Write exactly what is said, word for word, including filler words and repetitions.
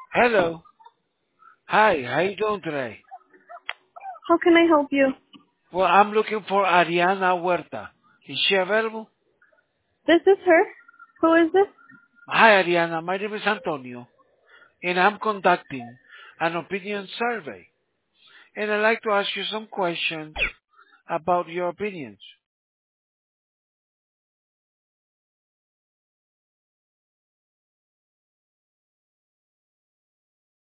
Hello. Hi, how you doing today? How can I help you? Well, I'm looking for Ariana Huerta. Is she available? This is her. Who is this? Hi, Ariana. My name is Antonio, and I'm conducting an opinion survey. And I'd like to ask you some questions about your opinions.